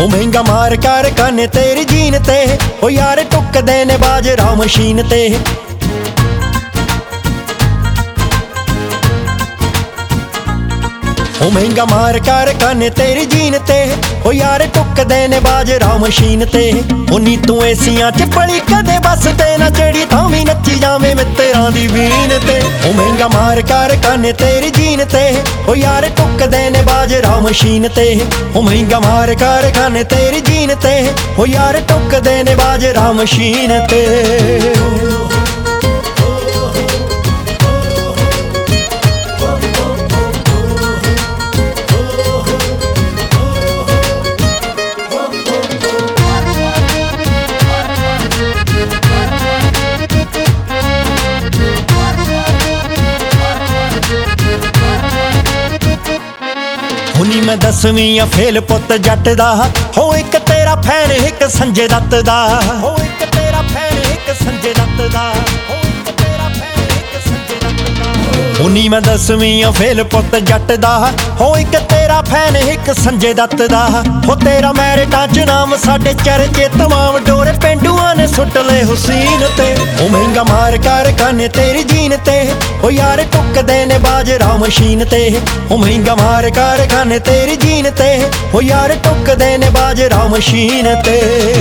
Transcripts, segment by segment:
ਉਹ ਮਹਿੰਗਾ ਮਾਰ ਕਾਰਖਾਨੇ ਤੇਰੀ ਜੀਨ ਤੇ, ਉਹ ਯਾਰ ਟੁੱਕਦੇ ਨੇ ਬਾਜਰਾ ਮਸ਼ੀਨ ਤੇ। ਉਹ ਮਹਿੰਗਾ ਮਾਰ ਕਾਰਖਾਨੇ ਤੇਰੀ ਜੀਨ ਤੇ, ਉਹ ਯਾਰ ਟੁੱਕਦੇ ਨੇ ਬਾਜਰਾ ਮਸ਼ੀਨ ਤੇ। ਉਹ ਨੀ ਤੂੰ ਏਸੀਆਂ ਚ ਪੜੀ ਕਦੇ ਬੱਸ ਤੇ ਨਾ, ਜਿਹੜੀ ਥਾਂ ਵੀ ਨੱਚੀ ਜਾਵੇਂ ਮਿੱਤਰਾਂ ਦੀ ਵੀਨ ਤੇ। ਉਹ ਮਹਿੰਗਾ ਮਾਰ ਕਾਰਖਾਨੇ ਤੇਰੀ ਜੀਨ ਤੇ, ਉਹ ਯਾਰ ਟੁੱਕਦੇ ਨੇ ਬਾਜਰਾ ਮਸ਼ੀਨ ਤੇ। ਉਹ ਮਹਿੰਗਾ ਮਾਰ ਕਾਰਖਾਨੇ ਤੇਰੀ ਜੀਨ ਤੇ, ਉਹ ਯਾਰ ਟੁੱਕਦੇ ਨੇ ਬਾਜਰਾ ਮਸ਼ੀਨ ਤੇ। ਹੁਣੀ ਮੈਂ 10ਵੀਂ ਆ ਫੇਲ ਪੁੱਤ ਜੱਟ ਦਾ, ਹੋ ਇੱਕ ਤੇਰਾ ਫੈਨ ਇੱਕ ਸੰਜੇ ਦੱਤ ਦਾ। ਹੋ ਇੱਕ ਤੇਰਾ ਫੈਨ ਇੱਕ ਸੰਜੇ ਦੱਤ ਦਾ, ਹੋ ਇੱਕ ਤੇਰਾ ਫੈਨ ਇੱਕ ਸੰਜੇ ਦੱਤ ਦਾ। ਹੁਣੀ ਮੈਂ 10ਵੀਂ ਆ ਫੇਲ ਪੁੱਤ ਜੱਟ ਦਾ, ਹੋ ਇੱਕ ਤੇਰਾ ਫੈਨ ਇੱਕ ਸੰਜੇ ਦੱਤ ਦਾ। ਹੋ ਤੇਰਾ ਮੈਰਿਟਾਂ ਚ ਨਾਮ ਸਾਡੇ ਚਰਚੇ ਤਮਾਮ, ਡੋਰੇ ਪੇਂਡੂਆਂ ਨੇ ਸੁੱਟ ਲਏ ਹੁਸੈਨ ਤੇ। ਉਹ ਮਹਿੰਗਾ ਮਾਰ ਕਾਰਖਾਨੇ ਤੇਰੀ ਜੀਨ ਤੇ, ਉਹ ਯਾਰ ਟੁੱਕਦੇ ਨੇ ਬਾਜਰਾ ਮਸ਼ੀਨ ਤੇ। ਉਹ ਮਹਿੰਗਾ ਮਾਰ ਕਾਰਖਾਨੇ ਤੇਰੀ ਜੀਨ ਤੇ, ਉਹ ਯਾਰ ਟੁੱਕਦੇ ਨੇ ਬਾਜਰਾ ਮਸ਼ੀਨ ਤੇ।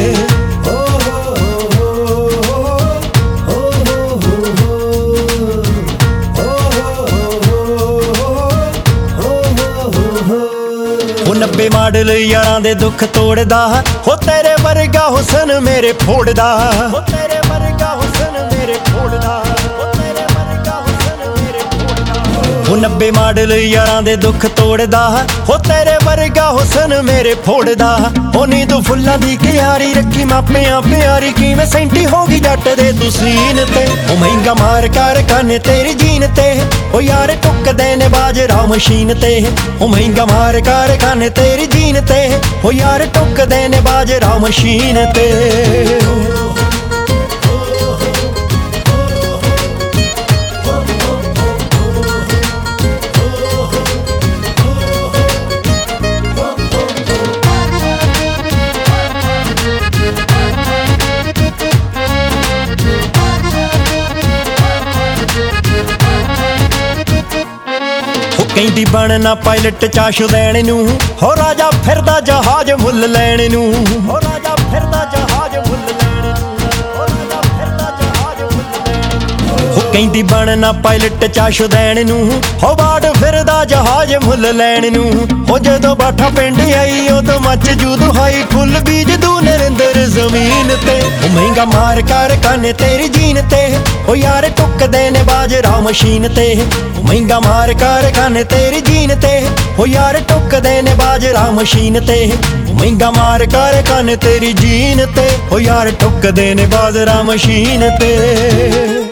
ਉਹ 90 ਮਾਡਲ ਯਾਰਾਂ ਦੇ ਦੁੱਖ ਤੋੜਦਾ, ਹੋ ਤੇਰੇ ਵਰਗਾ ਹੁਸਨ ਮੇਰੇ ਫੋੜਦਾ। ਹੋ ਤੇਰੇ ਵਰਗਾ ਹੁਸਨ ਮੇਰੇ ਫੋੜਦਾ, ਹੋ ਤੇਰੇ ਵਰਗਾ ਹੁਸਨ ਮੇਰੇ ਫੋੜਦਾ। ਉਹ 90 ਮਾਡਲ ਯਾਰਾਂ ਦੇ ਦੁੱਖ ਤੋੜਦਾ, ਹੋ ਤੇਰੇ ਵਰਗਾ ਹੁਸਨ ਮੇਰੇ ਫੋੜਦਾ। ਉਹ ਨੀ ਤੂੰ ਫੁੱਲਾਂ ਦੀ ਕਿਆਰੀ ਰੱਖੀ ਮਾਪਿਆਂ ਪਿਆਰੀ, ਕਿਵੇਂ ਸੈਂਟੀ ਹੋ ਗਈ ਜੱਟ ਦੇ ਤੂੰ ਸੀਨ ਤੇ। ਉਹ ਮਹਿੰਗਾ ਮਾਰ ਕਾਰਖਾਨੇ ਤੇਰੀ ਜੀਨ ਤੇ, ਉਹ ਯਾਰ ਟੁੱਕਦੇ ਨੇ ਬਾਜਰਾ ਮਸ਼ੀਨ ਤੇ। ਉਹ ਮਹਿੰਗਾ ਮਾਰ ਕਾਰਖਾਨੇ ਤੇਰੀ ਜੀਨ ਤੇ, ਉਹ ਯਾਰ ਟੁੱਕਦੇ ਨੇ ਬਾਜਰਾ ਮਸ਼ੀਨ ਤੇ। ਕਹਿੰਦੀ ਬਣਨਾ ਪਾਇਲਟ ਚਾਸ਼ੂ ਦੇਣ ਨੂੰ, ਹੋ ਰਾਜਾ ਫਿਰਦਾ ਜਹਾਜ਼ ਮੁੱਲ ਲੈਣ ਨੂੰ। ਹੋ ਰਾਜਾ ਫਿਰਦਾ ਜਹਾਜ਼ ਮੁੱਲ ਲੈਣ ਨੂੰ, ਹੋ ਰਾਜਾ ਫਿਰਦਾ ਜਹਾਜ਼ ਮੁੱਲ ਲੈਣ ਨੂੰ। ਹੋ ਕਹਿੰਦੀ ਬਣਨਾ ਪਾਇਲਟ ਚਾਸ਼ੂ ਦੇਣ ਨੂੰ, ਹੋ ਬਾੜ ਫਿਰਦਾ ਜਹਾਜ਼ ਮੁੱਲ ਲੈਣ ਨੂੰ। ਹੋ ਜਦੋਂ ਬਾਠਾ ਪਿੰਡ ਆਈ ਉਦੋਂ ਮੱਚ ਜੂ ਦੁਹਾਈ, ਫੁੱਲ ਬੀਜ ਦੂ ਨਰਿੰਦਰ ਜ਼ਮੀਨ ਤੇ। ਉਹ ਮਹਿੰਗਾ ਮਾਰ ਕਾਰਖਾਨੇ ਤੇਰੀ ਜੀਨ ਤੇ, ਉਹ ਯਾਰ ਟੁੱਕਦੇ ਨੇ ਬਾਜਰਾ ਮਸ਼ੀਨ ਤੇ। ਉਹ ਮਹਿੰਗਾ ਮਾਰ ਕਾਰਖਾਨੇ ਤੇਰੀ ਜੀਨ ਤੇ, ਉਹ ਯਾਰ ਟੁੱਕਦੇ ਨੇ ਬਾਜਰਾ ਮਸ਼ੀਨ ਤੇ। ਉਹ ਮਹਿੰਗਾ ਮਾਰ ਕਾਰਖਾਨੇ ਤੇਰੀ ਜੀਨ ਤੇ, ਉਹ ਯਾਰ ਟੁੱਕਦੇ ਨੇ ਬਾਜਰਾ ਮਸ਼ੀਨ ਤੇ।